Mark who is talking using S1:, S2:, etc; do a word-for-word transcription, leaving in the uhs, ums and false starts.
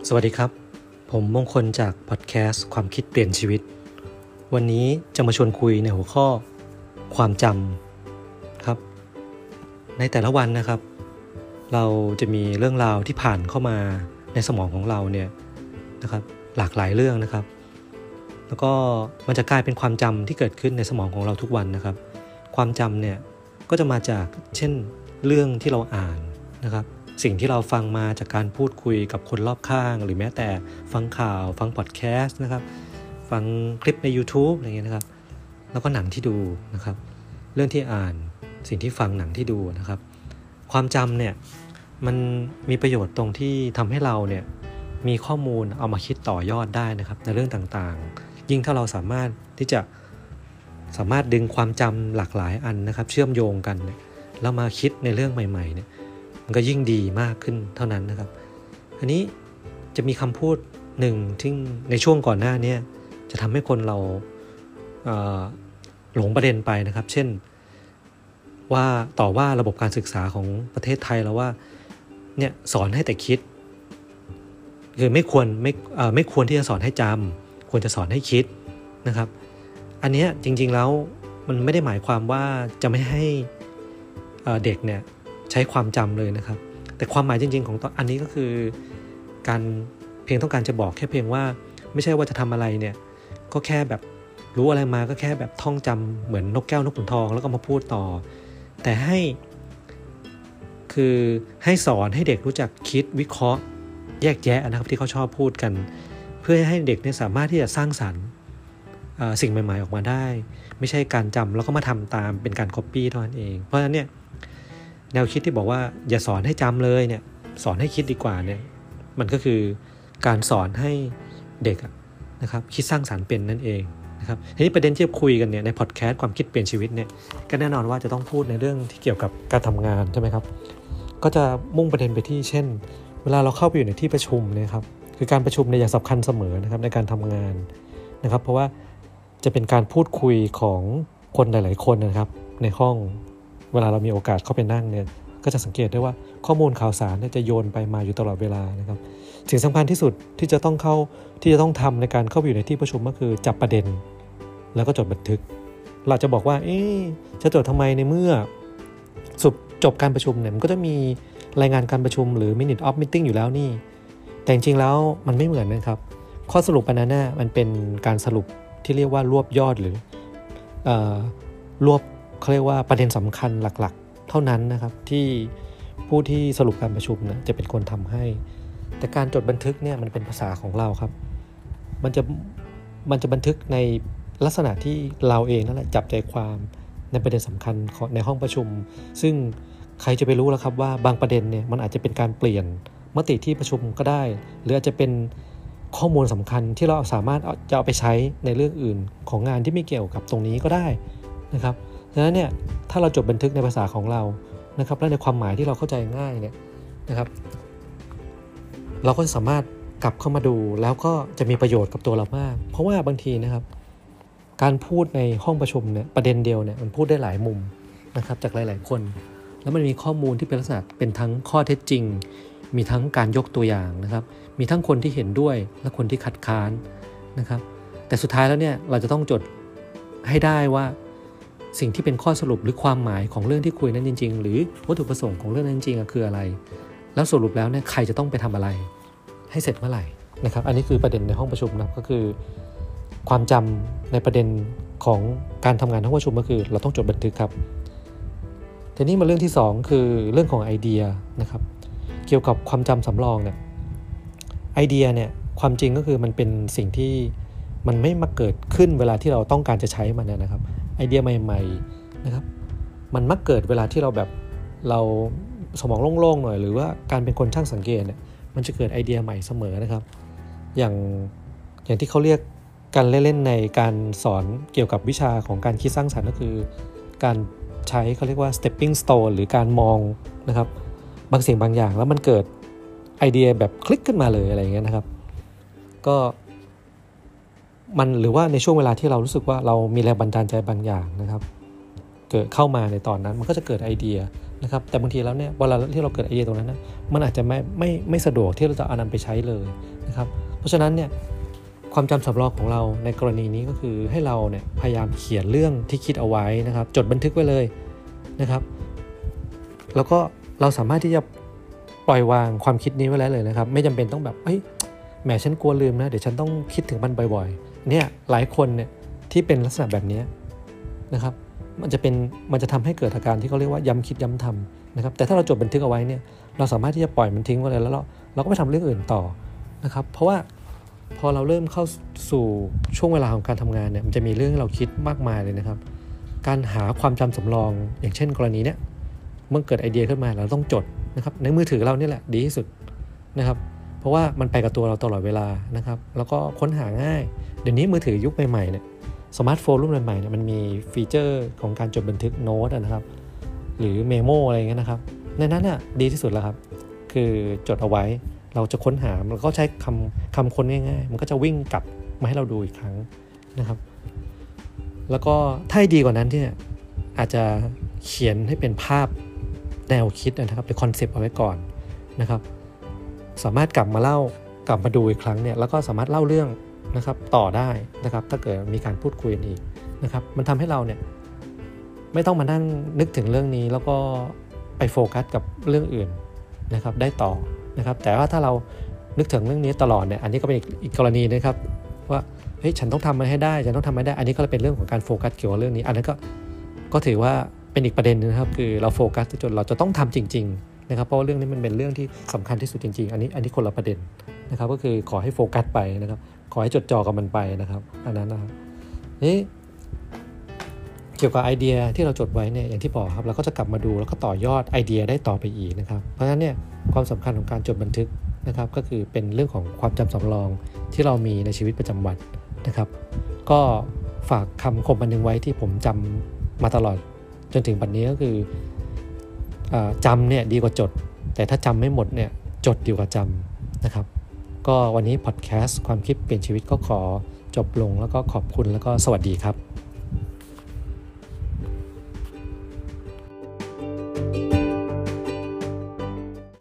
S1: สวัสดีครับผมมงคลจากพอดแคสต์ความคิดเปลี่ยนชีวิตวันนี้จะมาชวนคุยในหัวข้อความจำครับในแต่ละวันนะครับเราจะมีเรื่องราวที่ผ่านเข้ามาในสมองของเราเนี่ยนะครับหลากหลายเรื่องนะครับแล้วก็มันจะกลายเป็นความจำที่เกิดขึ้นในสมองของเราทุกวันนะครับความจำเนี่ยก็จะมาจากเช่นเรื่องที่เราอ่านนะครับสิ่งที่เราฟังมาจากการพูดคุยกับคนรอบข้างหรือแม้แต่ฟังข่าวฟังพอดแคสต์นะครับฟังคลิปใน YouTube อะไรเงี้ยนะครับแล้วก็หนังที่ดูนะครับเรื่องที่อ่านสิ่งที่ฟังหนังที่ดูนะครับความจำเนี่ยมันมีประโยชน์ตรงที่ทำให้เราเนี่ยมีข้อมูลเอามาคิดต่อยอดได้นะครับในเรื่องต่างๆยิ่งถ้าเราสามารถที่จะสามารถดึงความจำหลากหลายอันนะครับเชื่อมโยงกันแล้วมาคิดในเรื่องใหม่ๆเนี่ยมันก็ยิ่งดีมากขึ้นเท่านั้นนะครับอันนี้จะมีคำพูดหนึ่งที่ในช่วงก่อนหน้านี้จะทำให้คนเราเอ่อหลงประเด็นไปนะครับเช่นว่าต่อว่าระบบการศึกษาของประเทศไทยแล้วว่าเนี่ยสอนให้แต่คิดคือไม่ควรไม่เอ่อไม่ควรที่จะสอนให้จำควรจะสอนให้คิดนะครับอันนี้จริงๆแล้วมันไม่ได้หมายความว่าจะไม่ให้เอ่อเด็กเนี่ยใช้ความจำเลยนะครับแต่ความหมายจริงๆของอันนี้ก็คือการเพียงต้องการจะบอกแค่เพียงว่าไม่ใช่ว่าจะทำอะไรเนี่ยก็แค่แบบรู้อะไรมาก็แค่แบบท่องจำเหมือนนกแก้วนกขุนทองแล้วก็มาพูดต่อแต่ให้คือให้สอนให้เด็กรู้จักคิดวิเคราะห์แยกแยะนะครับที่เขาชอบพูดกันเพื่อให้เด็กเนี่ยสามารถที่จะสร้างสรรค์สิ่งใหม่ๆออกมาได้ไม่ใช่การจำแล้วก็มาทำตามเป็นการก๊อปปี้เท่านั้นเองเพราะฉะนั้นเนี่ยแนวคิดที่บอกว่าอย่าสอนให้จำเลยเนี่ยสอนให้คิดดีกว่าเนี่ยมันก็คือการสอนให้เด็กนะครับคิดสร้างสรรค์เป็นนั่นเองนะครับทีนี้ประเด็นที่จะคุยกันเนี่ยในพอดแคสต์ความคิดเปลี่ยนชีวิตเนี่ยก็แน่นอนว่าจะต้องพูดในเรื่องที่เกี่ยวกับการทำงานใช่ไหมครับก็จะมุ่งประเด็นไปที่เช่นเวลาเราเข้าไปอยู่ในที่ประชุมเนี่ยครับคือการประชุมเนี่ยอย่างสำคัญเสมอนะครับในการทำงานนะครับเพราะว่าจะเป็นการพูดคุยของคนหลายๆคนนะครับในห้องเวลาเรามีโอกาสเข้าไปนั่งเนี่ยก็จะสังเกตได้ว่าข้อมูลข่าวสารเนี่ยจะโยนไปมาอยู่ตลอดเวลานะครับสิ่งสำคัญที่สุดที่จะต้องเข้าที่จะต้องทำในการเข้าไปอยู่ในที่ประชุมก็คือจับประเด็นแล้วก็จดบันทึกเราจะบอกว่าเอ๊ะจะจดทำไมในเมื่อสุดจบการประชุมเนี่ยมันก็จะมีรายงานการประชุมหรือ minute of meeting อยู่แล้วนี่แต่จริงๆแล้วมันไม่เหมือนนะครับข้อสรุปอันนั้นน่ะมันเป็นการสรุปที่เรียกว่ารวบยอดหรือเอ่อรวบเขาเรียกว่าประเด็นสำคัญหลักๆเท่านั้นนะครับที่ผู้ที่สรุปการประชุมนะจะเป็นคนทำให้แต่การจดบันทึกเนี่ยมันเป็นภาษาของเราครับมันจะมันจะบันทึกในลักษณะที่เราเองนั่นแหละจับใจความในประเด็นสำคัญในห้องประชุมซึ่งใครจะไปรู้ล่ะครับว่าบางประเด็นเนี่ยมันอาจจะเป็นการเปลี่ยนมติที่ประชุมก็ได้หรืออาจจะเป็นข้อมูลสำคัญที่เราสามารถจะเอาไปใช้ในเรื่องอื่นของงานที่ไม่เกี่ยวกับตรงนี้ก็ได้นะครับดังนั้นเนี่ยถ้าเราจดบันทึกในภาษาของเรานะครับและในความหมายที่เราเข้าใจง่ายเนี่ยนะครับเราก็จะสามารถกลับเข้ามาดูแล้วก็จะมีประโยชน์กับตัวเรามากเพราะว่าบางทีนะครับการพูดในห้องประชุมเนี่ยประเด็นเดียวเนี่ยมันพูดได้หลายมุมนะครับจากหลายๆคนแล้วมันมีข้อมูลที่เป็นลักษณะเป็นทั้งข้อเท็จจริงมีทั้งการยกตัวอย่างนะครับมีทั้งคนที่เห็นด้วยและคนที่คัดค้านนะครับแต่สุดท้ายแล้วเนี่ยเราจะต้องจดให้ได้ว่าสิ่งที่เป็นข้อสรุปหรือความหมายของเรื่องที่คุยนั้นจริงๆหรือวัตถุประสงค์ของเรื่องนั้นจริงๆคืออะไรแล้วสรุปแล้วเนี่ยใครจะต้องไปทำอะไรให้เสร็จเมื่อไหร่นะครับอันนี้คือประเด็นในห้องประชุมนะก็คือความจำในประเด็นของการทำงานห้องประชุมก็คือเราต้องจดบันทึกครับทีนี้มาเรื่องที่สองคือเรื่องของไอเดียนะครับเกี่ยวกับความจำสำรองเนี่ยไอเดียเนี่ยความจริงก็คือมันเป็นสิ่งที่มันไม่มาเกิดขึ้นเวลาที่เราต้องการจะใช้มันนะครับไอเดียใหม่ๆนะครับมันมักเกิดเวลาที่เราแบบเราสมองโล่งๆหน่อยหรือว่าการเป็นคนช่างสังเกตเนี่ยมันจะเกิดไอเดียใหม่เสมอนะครับอย่างอย่างที่เขาเรียกกันเล่นๆในการสอนเกี่ยวกับวิชาของการคิดสร้างสรรค์ก็คือการใช้เขาเรียกว่า stepping stone หรือการมองนะครับบางสิ่งบางอย่างแล้วมันเกิดไอเดียแบบคลิกขึ้นมาเลยอะไรอย่างเงี้ยนะครับก็มันหรือว่าในช่วงเวลาที่เรารู้สึกว่าเรามีแรงบันดาลใจบางอย่างนะครับเกิดเข้ามาในตอนนั้นมันก็จะเกิดไอเดียนะครับแต่บางทีแล้วเนี่ยเวลาที่เราเกิดไอเดียตรงนั้นนะมันอาจจะไม่ไม่ไม่สะดวกที่เราจะเอานำไปใช้เลยนะครับเพราะฉะนั้นเนี่ยความจำสำรองของเราในกรณีนี้ก็คือให้เราเนี่ยพยายามเขียนเรื่องที่คิดเอาไว้นะครับจดบันทึกไว้เลยนะครับแล้วก็เราสามารถที่จะปล่อยวางความคิดนี้ไว้แล้วเลยนะครับไม่จำเป็นต้องแบบเฮ้ยแหมฉันกลัวลืมนะเดี๋ยวฉันต้องคิดถึงมันบ่อยๆเนี่ยหลายคนเนี่ยที่เป็นลักษณะแบบนี้นะครับมันจะเป็นมันจะทำให้เกิดอาการที่เขาเรียกว่าย้ำคิดย้ำทำนะครับแต่ถ้าเราจดบันทึกเอาไว้เนี่ยเราสามารถที่จะปล่อยมันทิ้งไว้เลยแล้วเราเราก็ไปทำเรื่องอื่นต่อนะครับเพราะว่าพอเราเริ่มเข้าสู่ช่วงเวลาของการทำงานเนี่ยมันจะมีเรื่องให้เราคิดมากมายเลยนะครับการหาความจำสำรองอย่างเช่นกรณีเนี้ยเมื่อเกิดไอเดียขึ้นมาเราต้องจดนะครับในมือถือเราเนี่ยแหละดีที่สุดนะครับเพราะว่ามันไปกับตัวเราตลอดเวลานะครับแล้วก็ค้นหาง่ายเดี๋ยวนี้มือถือยุคใหม่ๆเนี่ยสมาร์ทโฟนรุ่นใหม่ๆเนี่ยมันมีฟีเจอร์ของการจดบันทึกโน้ตนะครับหรือเมโมอะไรอย่างเงี้ยนะครับในนั้นน่ะดีที่สุดแล้วครับคือจดเอาไว้เราจะค้นหาเราก็ใช้คำคำค้นง่ายๆมันก็จะวิ่งกลับมาให้เราดูอีกครั้งนะครับแล้วก็ถ้าดีกว่านั้นที่อาจจะเขียนให้เป็นภาพแนวคิดนะครับเป็นคอนเซปต์เอาไว้ก่อนนะครับสามารถกลับมาเล่ากลับมาดูอีกครั้งเนี่ยแล้วก็สามารถเล่าเรื่องนะครับต่อได้นะครับถ้าเกิดมีการพูดคุยกันอีกนะครับมันทำให้เราเนี่ยไม่ต้องมานั่งนึกถึงเรื่องนี้แล้วก็ไปโฟกัสกับเรื่องอื่นนะครับได้ต่อนะครับแต่ว่าถ้าเรานึกถึงเรื่องนี้ตลอดเนี่ยอันนี้ก็เป็นอีกอีกกรณีนะครับว่าเฮ้ยฉันต้องทำมันให้ได้ฉันต้องทำให้ได้อันนี้ก็เป็นเรื่องของการโฟกัสเกี่ยวกับเรื่องนี้อันนั้นก็ก็ถือว่าเป็นอีกประเด็นนึงนะครับคือเราโฟกัสจนเราจะต้องทำจริงๆนะครับเพราะว่าเรื่องนี้มันเป็นเรื่องที่สำคัญที่สุดจริงๆอันนี้อันนี้คนละประเด็นนะครับก็คือขอให้โฟกัสไปนะครับขอให้จดจ่อกับมันไปนะครับอันนั้นนะครับนี่เกี่ยวกับไอเดียที่เราจดไว้เนี่ยอย่างที่บอกครับเราก็จะกลับมาดูแล้วก็ต่อยอดไอเดียได้ต่อไปอีกนะครับเพราะฉะนั้นเนี่ยความสำคัญของการจดบันทึกนะครับก็คือเป็นเรื่องของความจำสำรองที่เรามีในชีวิตประจำวันนะครับก็ฝากคำคมอันนึงไว้ที่ผมจำมาตลอดจนถึงปัจจุบันนี้ก็คือจำเนี่ยดีกว่าจดแต่ถ้าจำไม่หมดเนี่ยจดดีกว่าจำนะครับก็วันนี้พอดแคสต์ความคิดเปลี่ยนชีวิตก็ขอจบลงแล้วก็ขอบคุณแล้วก็สวัสดีครับ